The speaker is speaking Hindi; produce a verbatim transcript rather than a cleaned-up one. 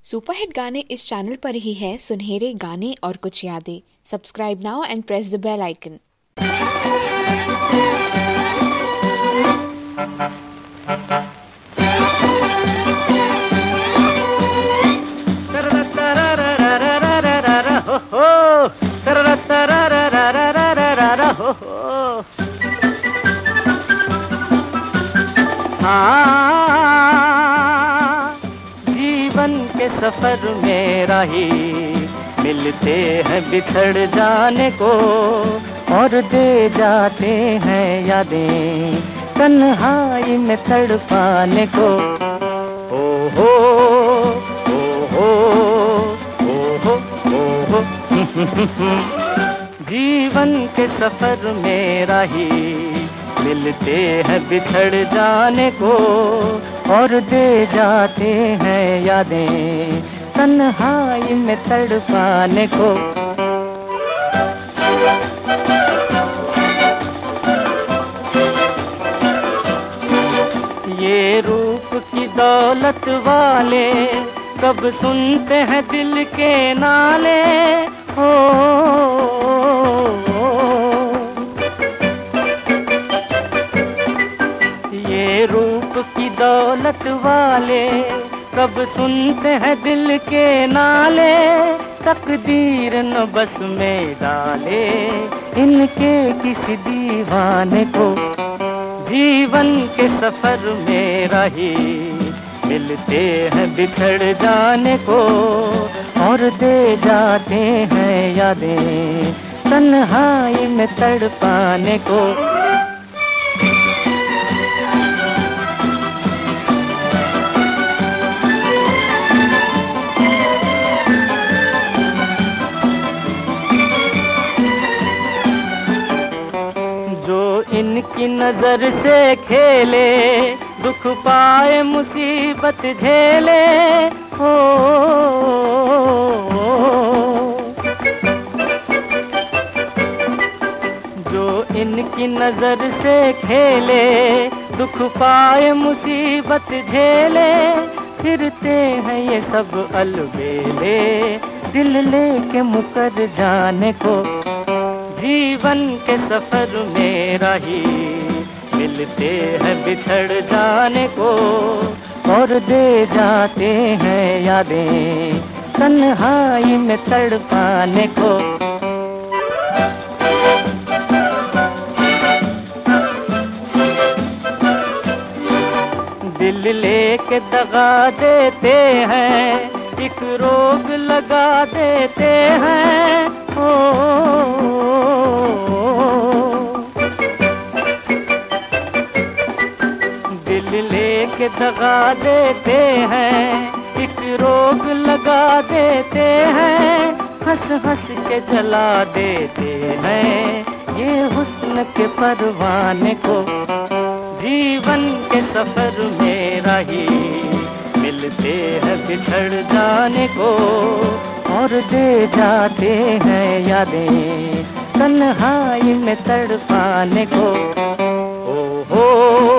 सुपरहिट गाने इस चैनल पर ही है। सुनहरे गाने और कुछ यादें। Subscribe now and press the bell icon. जीवन के सफर में राही मिलते हैं बिछड़ जाने को और दे जाते हैं यादें तन्हाई में तड़पाने को। ओ हो ओ हो ओ हो ओ हो जीवन के सफर में राही मिलते हैं बिछड़ जाने को और दे जाते हैं यादें तन्हाई में तड़पाने को। ये रूप की दौलत वाले कब सुनते हैं दिल के नाले। हो ये रूप की दौलत वाले कब सुनते हैं दिल के नाले। तकदीर न बस में डाले इनके किसी दीवाने को। जीवन के सफर में राही मिलते हैं बिछड़ जाने को और दे जाते हैं यादें तन्हाई में तड़पाने को। जो इनकी नजर से खेले दुख पाए मुसीबत झेले। हो जो इनकी नजर से खेले दुख पाए मुसीबत झेले। फिरते हैं ये सब अलबेले दिल लेके मुकर जाने को। जीवन के सफर में राही मिलते हैं बिछड़ जाने को और दे जाते हैं यादें तन्हाई में तड़पाने को। दिल लेके दगा देते हैं एक रोग लगा देते हैं। ओ दिल लेके दगा देते हैं एक रोग लगा देते हैं। हंस हंस के जला देते हैं ये हुस्न के परवाने को। जीवन के सफर में राही मिलते हैं बिछड़ जाने को और दे जाते हैं यादें तन्हाई में तड़पाने को। ओ हो